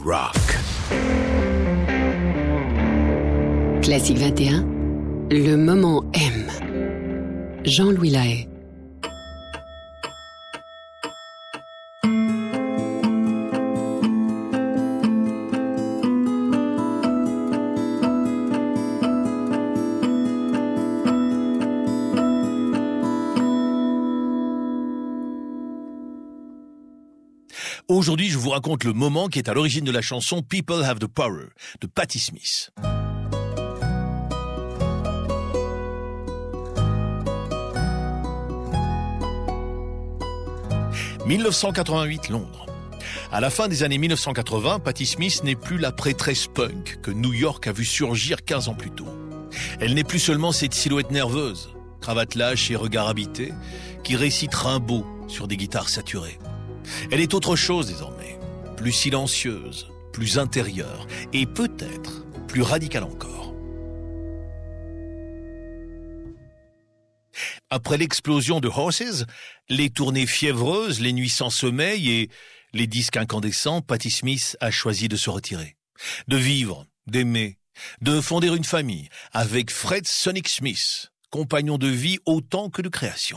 rock. Classique 21, le moment M. Jean-Louis Lahaye. Aujourd'hui, je vous raconte le moment qui est à l'origine de la chanson People Have the Power de Patti Smith. « 1988, Londres. À la fin des années 1980, Patti Smith n'est plus la prêtresse punk que New York a vu surgir 15 ans plus tôt. Elle n'est plus seulement cette silhouette nerveuse, cravate lâche et regard habité, qui récite Rimbaud sur des guitares saturées. Elle est autre chose désormais, plus silencieuse, plus intérieure et peut-être plus radicale encore. Après l'explosion de Horses, les tournées fiévreuses, les nuits sans sommeil et les disques incandescents, Patti Smith a choisi de se retirer, de vivre, d'aimer, de fonder une famille avec Fred Sonic Smith, compagnon de vie autant que de création.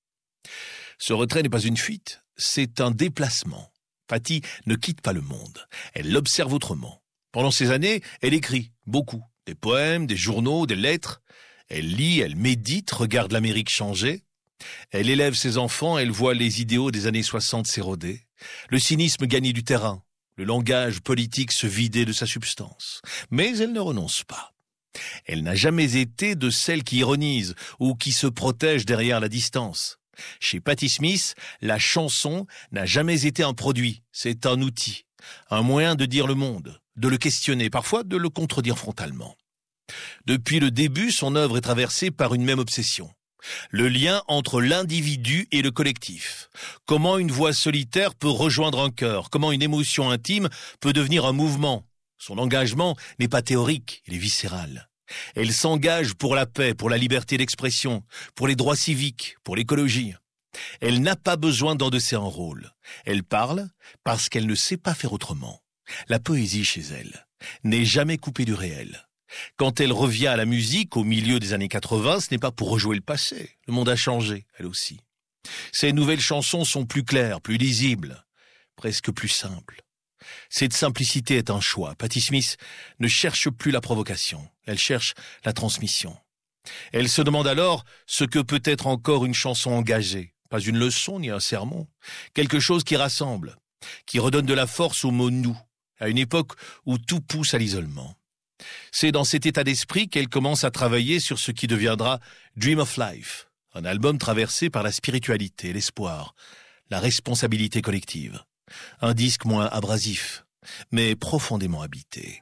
Ce retrait n'est pas une fuite, c'est un déplacement. Patti ne quitte pas le monde, elle l'observe autrement. Pendant ces années, elle écrit beaucoup, des poèmes, des journaux, des lettres. Elle lit, elle médite, regarde l'Amérique changer. Elle élève ses enfants, elle voit les idéaux des années 60 s'éroder. Le cynisme gagner du terrain, le langage politique se vider de sa substance. Mais elle ne renonce pas. Elle n'a jamais été de celles qui ironisent ou qui se protègent derrière la distance. Chez Patti Smith, la chanson n'a jamais été un produit, c'est un outil, un moyen de dire le monde, de le questionner, parfois de le contredire frontalement. Depuis le début, son œuvre est traversée par une même obsession. Le lien entre l'individu et le collectif. Comment une voix solitaire peut rejoindre un cœur, comment une émotion intime peut devenir un mouvement. Son engagement n'est pas théorique, il est viscéral. Elle s'engage pour la paix, pour la liberté d'expression, pour les droits civiques, pour l'écologie. Elle n'a pas besoin d'endosser un rôle. Elle parle parce qu'elle ne sait pas faire autrement. La poésie chez elle n'est jamais coupée du réel. Quand elle revient à la musique au milieu des années 80, ce n'est pas pour rejouer le passé. Le monde a changé, elle aussi. Ses nouvelles chansons sont plus claires, plus lisibles, presque plus simples. Cette simplicité est un choix. Patti Smith ne cherche plus la provocation, elle cherche la transmission. Elle se demande alors ce que peut être encore une chanson engagée. Pas une leçon ni un sermon, quelque chose qui rassemble, qui redonne de la force au mot « nous », à une époque où tout pousse à l'isolement. C'est dans cet état d'esprit qu'elle commence à travailler sur ce qui deviendra Dream of Life, un album traversé par la spiritualité, l'espoir, la responsabilité collective. Un disque moins abrasif, mais profondément habité.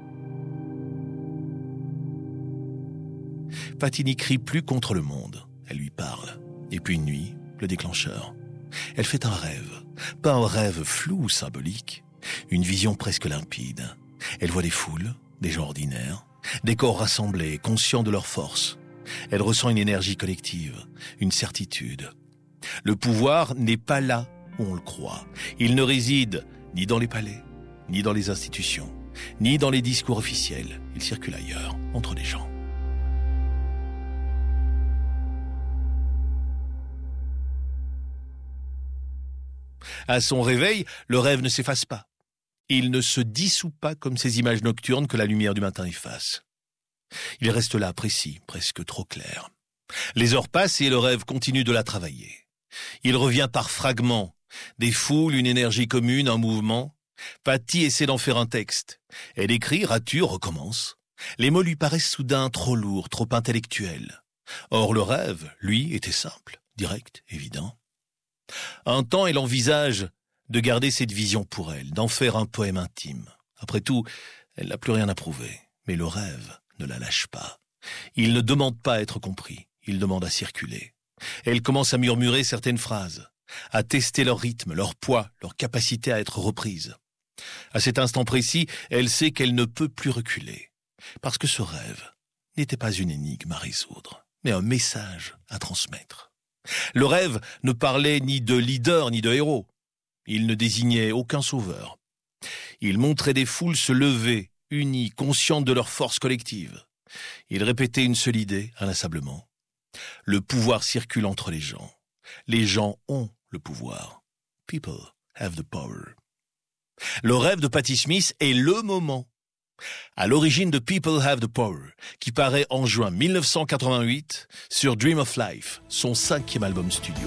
Patti n'écrit plus contre le monde, elle lui parle. Et puis une nuit, le déclencheur. Elle fait un rêve, pas un rêve flou ou symbolique, une vision presque limpide. Elle voit des foules, des gens ordinaires, des corps rassemblés, conscients de leur force. Elle ressent une énergie collective, une certitude. Le pouvoir n'est pas là où on le croit. Il ne réside ni dans les palais, ni dans les institutions, ni dans les discours officiels. Il circule ailleurs, entre les gens. À son réveil, le rêve ne s'efface pas. Il ne se dissout pas comme ces images nocturnes que la lumière du matin efface. Il reste là, précis, presque trop clair. Les heures passent et le rêve continue de la travailler. Il revient par fragments, des foules, une énergie commune, un mouvement. Patti essaie d'en faire un texte. Elle écrit, rature, recommence. Les mots lui paraissent soudain trop lourds, trop intellectuels. Or le rêve, lui, était simple, direct, évident. Un temps, elle envisage de garder cette vision pour elle, d'en faire un poème intime. Après tout, elle n'a plus rien à prouver. Mais le rêve ne la lâche pas. Il ne demande pas à être compris, il demande à circuler. Elle commence à murmurer certaines phrases, à tester leur rythme, leur poids, leur capacité à être reprise. À cet instant précis, elle sait qu'elle ne peut plus reculer, parce que ce rêve n'était pas une énigme à résoudre, mais un message à transmettre. Le rêve ne parlait ni de leader ni de héros. Il ne désignait aucun sauveur. Il montrait des foules se lever, unies, conscientes de leur force collective. Il répétait une seule idée, inlassablement. Le pouvoir circule entre les gens. Les gens ont le pouvoir. People have the power. Le rêve de Patti Smith est le moment. À l'origine de People Have the Power, qui paraît en juin 1988 sur Dream of Life, son 5e album studio.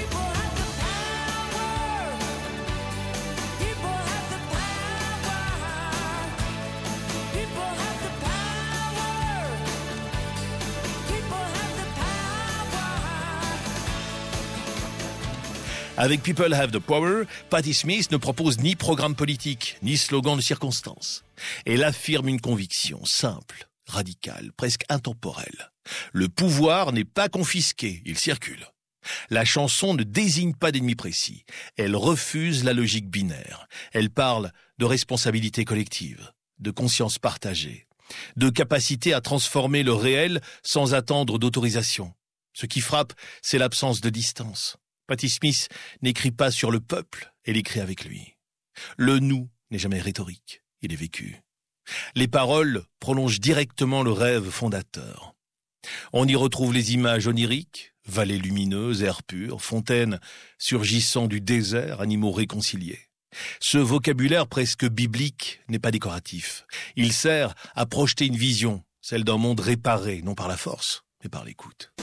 Avec People Have the Power, Patti Smith ne propose ni programme politique, ni slogan de circonstance. Elle affirme une conviction simple, radicale, presque intemporelle. Le pouvoir n'est pas confisqué, il circule. La chanson ne désigne pas d'ennemi précis. Elle refuse la logique binaire. Elle parle de responsabilité collective, de conscience partagée, de capacité à transformer le réel sans attendre d'autorisation. Ce qui frappe, c'est l'absence de distance. Patti Smith n'écrit pas sur le peuple, elle écrit avec lui. Le « nous » n'est jamais rhétorique, il est vécu. Les paroles prolongent directement le rêve fondateur. On y retrouve les images oniriques, vallées lumineuses, airs purs, fontaines surgissant du désert, animaux réconciliés. Ce vocabulaire presque biblique n'est pas décoratif. Il sert à projeter une vision, celle d'un monde réparé, non par la force, mais par l'écoute.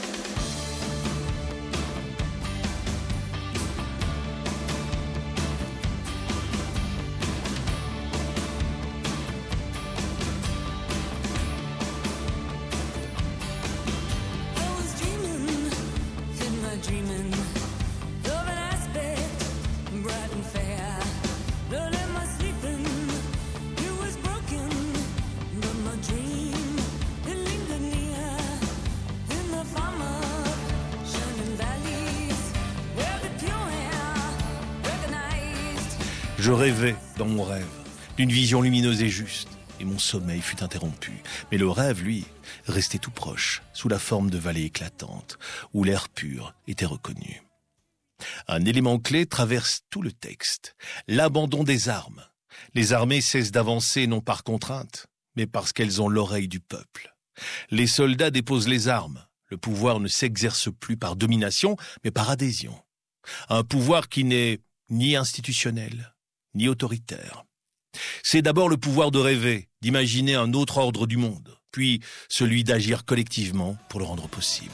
Je rêvais, dans mon rêve, d'une vision lumineuse et juste, et mon sommeil fut interrompu. Mais le rêve, lui, restait tout proche, sous la forme de vallées éclatantes, où l'air pur était reconnu. Un élément clé traverse tout le texte, l'abandon des armes. Les armées cessent d'avancer non par contrainte, mais parce qu'elles ont l'oreille du peuple. Les soldats déposent les armes. Le pouvoir ne s'exerce plus par domination, mais par adhésion. Un pouvoir qui n'est ni institutionnel, ni autoritaire. C'est d'abord le pouvoir de rêver, d'imaginer un autre ordre du monde, puis celui d'agir collectivement pour le rendre possible.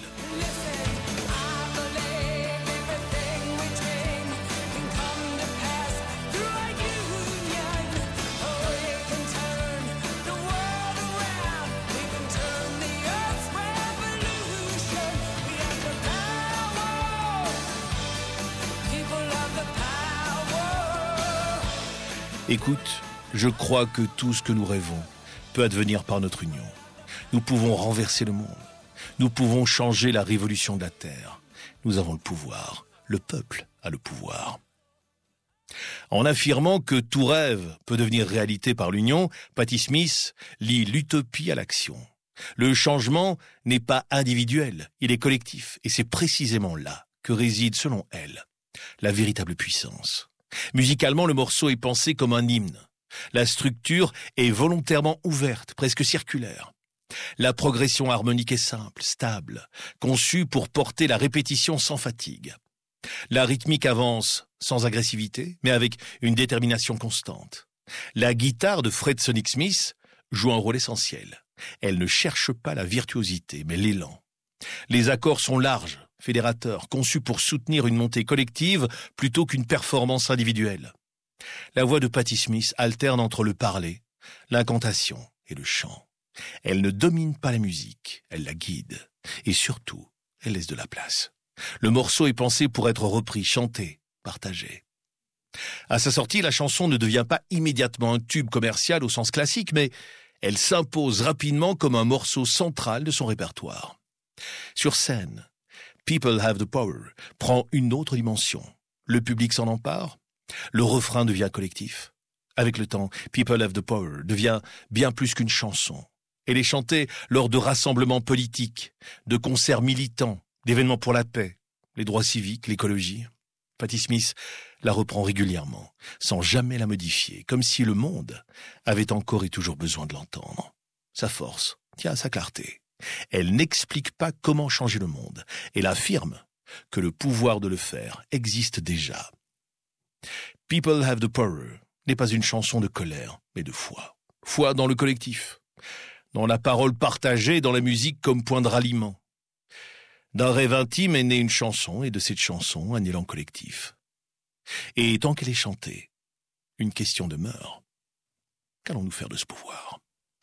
Écoute, je crois que tout ce que nous rêvons peut advenir par notre union. Nous pouvons renverser le monde. Nous pouvons changer la révolution de la Terre. Nous avons le pouvoir. Le peuple a le pouvoir. En affirmant que tout rêve peut devenir réalité par l'union, Patti Smith lie l'utopie à l'action. Le changement n'est pas individuel, il est collectif. Et c'est précisément là que réside, selon elle, la véritable puissance. Musicalement, le morceau est pensé comme un hymne. La structure est volontairement ouverte, presque circulaire. La progression harmonique est simple, stable, conçue pour porter la répétition sans fatigue. La rythmique avance sans agressivité, mais avec une détermination constante. La guitare de Fred Sonic Smith joue un rôle essentiel. Elle ne cherche pas la virtuosité, mais l'élan. Les accords sont larges, fédérateurs, conçus pour soutenir une montée collective plutôt qu'une performance individuelle. La voix de Patti Smith alterne entre le parler, l'incantation et le chant. Elle ne domine pas la musique, elle la guide. Et surtout, elle laisse de la place. Le morceau est pensé pour être repris, chanté, partagé. À sa sortie, la chanson ne devient pas immédiatement un tube commercial au sens classique, mais elle s'impose rapidement comme un morceau central de son répertoire. Sur scène, People Have the Power prend une autre dimension. Le public s'en empare, le refrain devient collectif. Avec le temps, People Have the Power devient bien plus qu'une chanson. Elle est chantée lors de rassemblements politiques, de concerts militants, d'événements pour la paix, les droits civiques, l'écologie. Patti Smith la reprend régulièrement, sans jamais la modifier, comme si le monde avait encore et toujours besoin de l'entendre. Sa force tient à sa clarté. Elle n'explique pas comment changer le monde. Elle affirme que le pouvoir de le faire existe déjà. People Have the Power n'est pas une chanson de colère, mais de foi. Foi dans le collectif, dans la parole partagée, dans la musique comme point de ralliement. D'un rêve intime est née une chanson, et de cette chanson, un élan collectif. Et tant qu'elle est chantée, une question demeure. Qu'allons-nous faire de ce pouvoir ?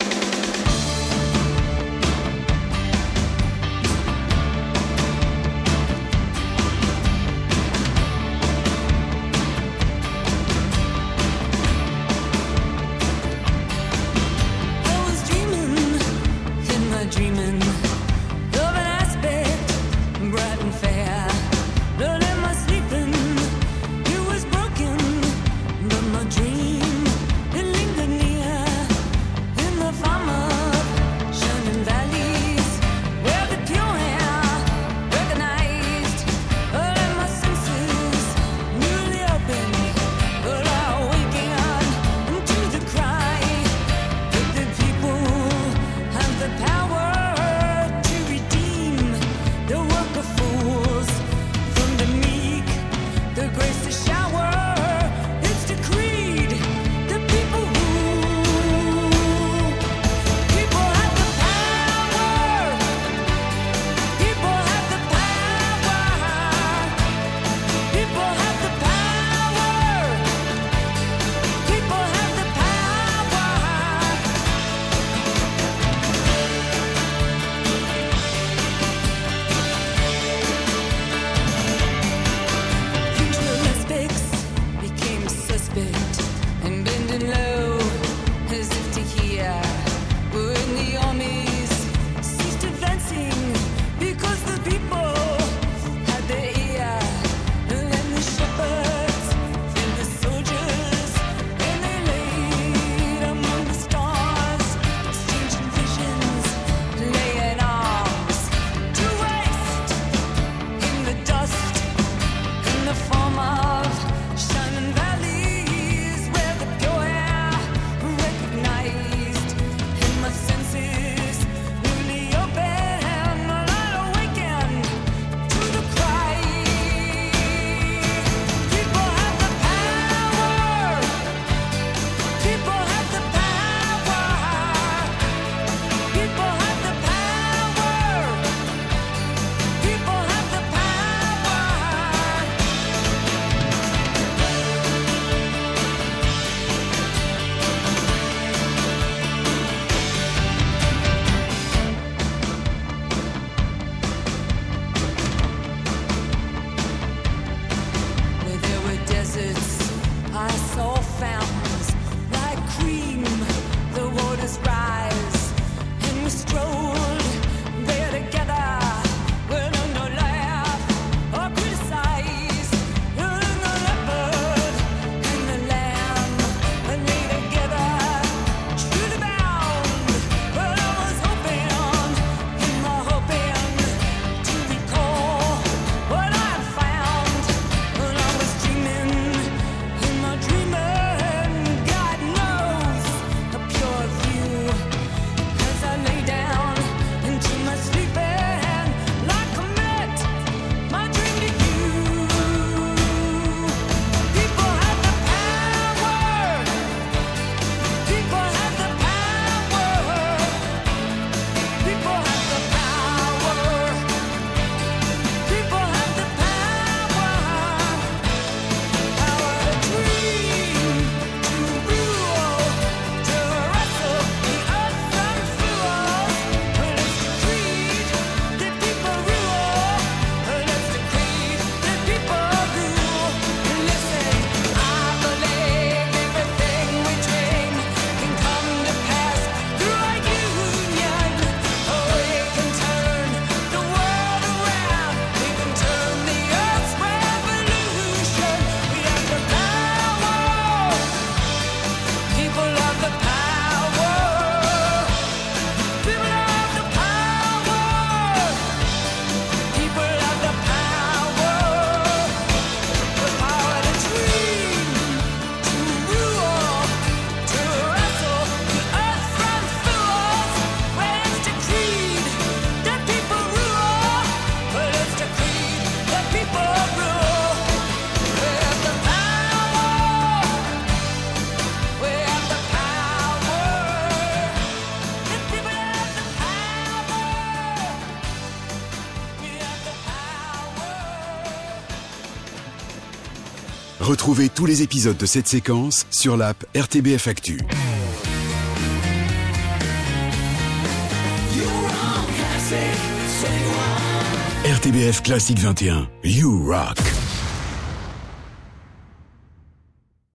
Dreaming of an aspect bright and fair. Not in my sleeping, it was broken, but my dream, it lingered near. Retrouvez tous les épisodes de cette séquence sur l'app RTBF Actu. RTBF Classique 21, You Rock.